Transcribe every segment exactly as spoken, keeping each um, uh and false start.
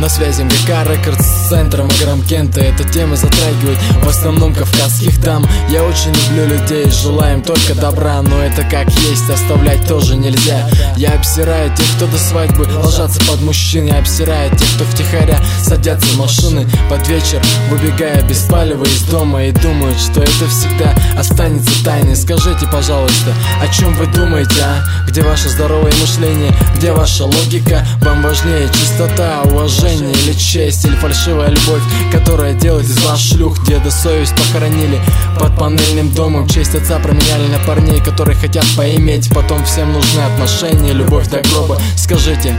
На связи МГК Рекордс с центром Аграмкента. Эта тема затрагивает в основном кавказских дам. Я очень люблю людей, желаем только добра, но это как есть, оставлять тоже нельзя. Я обсираю тех, кто до свадьбы ложатся под мужчин. Я обсираю тех, кто втихаря садятся в машины под вечер, выбегая без палева из дома, и думают, что это всегда останется тайной. Скажите, пожалуйста, о чем вы думаете, а? Где ваше здоровое мышление? Где ваша логика? Вам важнее чистота, уважение или честь? Или фальшивая любовь, которая делает из вас шлюх? Деда совесть похоронили под панельным домом. Честь отца променяли на парней, которые хотят поиметь. Потом всем нужны отношения, любовь до гроба. Скажите,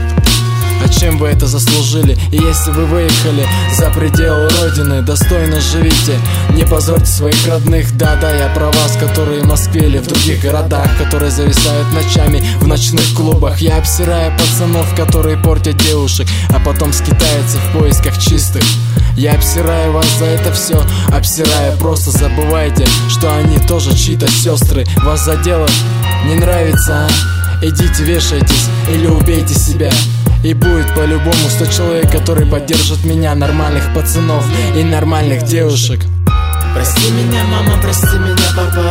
а чем вы это заслужили? И если вы выехали за пределы родины, достойно живите, не позорьте своих родных. Да-да, я про вас, которые в Москве или в других городах, которые зависают ночами в ночных клубах. Я обсираю пацанов, которые портят девушек, а потом скитаются в поисках чистых. Я обсираю вас за это все, обсираю, просто забывайте, что они тоже чьи-то сестры. Вас задело? Не нравится, а? Идите вешайтесь или убейте себя. И будет по-любому сто человек, которые поддержат меня, нормальных пацанов и нормальных девушек. Прости меня, мама, прости меня, папа.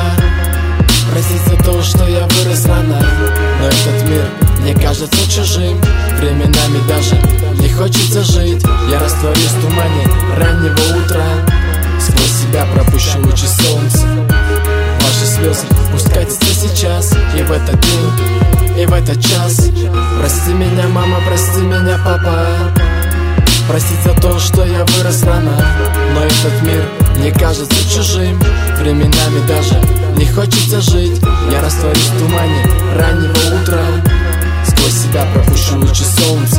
Прости за то, что я вырос рано. Но этот мир мне кажется чужим. Временами даже не хочется жить. Я растворюсь в тумане раннего утра. Сквозь себя пропущу лучи солнца. Ваши слезы пусть катятся сейчас и в этот день, и в этот час. Прости меня, мама, прости меня, папа. Прости за то, что я вырос рано. Но этот мир мне кажется чужим. Временами даже не хочется жить. Я растворюсь в тумане раннего утра. Сквозь себя пропущу лучи солнца.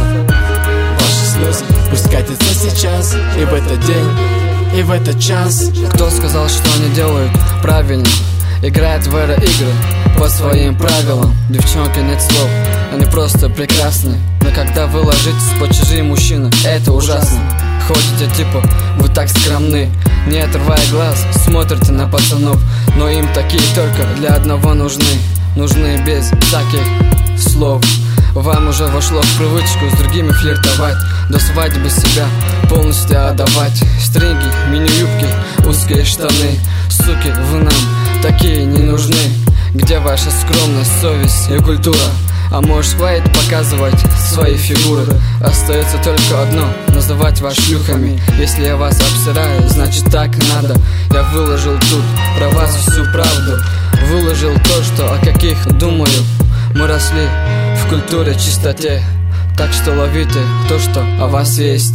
Ваши слезы пусть катятся сейчас и в этот день, и в этот час. Кто сказал, что они делают правильно? Играют в эро-игры по своим правилам. Девчонки, нет слов, они просто прекрасны. Но когда вы ложитесь под чужие мужчины, это ужасно. Ходите типа, вы так скромны, не отрывая глаз, смотрите на пацанов. Но им такие только для одного нужны. Нужны без всяких слов. Вам уже вошло в привычку с другими флиртовать, до свадьбы себя полностью отдавать. Стринги, мини-юбки, узкие штаны. Суки, вы нам такие не нужны. Где ваша скромность, совесть и культура? А может, хватит показывать свои фигуры? Остается только одно — называть вас шлюхами. Если я вас обсираю, значит так надо. Я выложил тут про вас всю правду. Выложил то, что о каких думаю. Мы росли в культуре, чистоте. Так что ловите то, что о вас есть.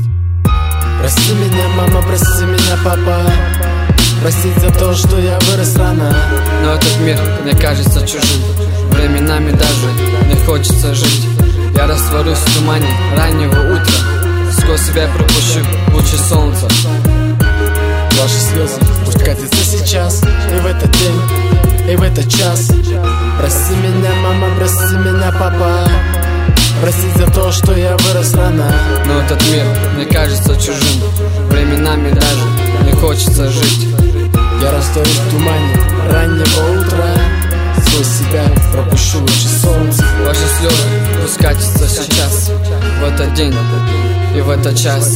Прости меня, мама, прости меня, папа. Простить за то, что я вырос рано. Но этот мир мне кажется чужим. Временами даже не хочется жить. Я растворюсь в тумане раннего утра. Сквозь себя пропущу лучи солнца. Ваши слезы пусть катятся сейчас и в этот день, и в этот час. Прости меня, мама, прости меня, папа. Простить за то, что я вырос рано. Но этот мир мне кажется чужим. Временами даже не хочется жить. Я растворюсь в тумане раннего утра. Сквозь себя пропущу лучи солнца. Ваши слезы пусть катятся сейчас, в этот день и в этот час.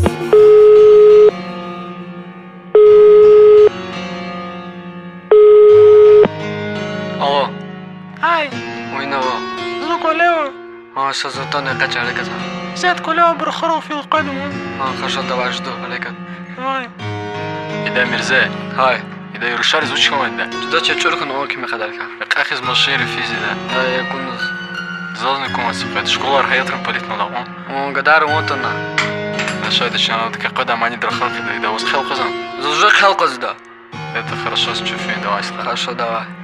Алло. هاي وينوا؟ زوكو ليو اه سازوتوني قاعد عليك كذا. ساعد كلها برخرو في القدم. اه хорошо, давай жду عليك. هاي إذا مرزا هاي إذا يرشار زوج كمان ده تدا تشورك نو كيما خدالك. أخذ مشير فيزي ده اه يكون زازن يكون سفيد شكولا رح يطرم بليتنا لقون он гадар وطنا. نشاهد الشنو دك قدام عني درخل كده إذا وسخ القزم زوجك حلقة زدا. это хорошо, что фин, давай. Хорошо, давай.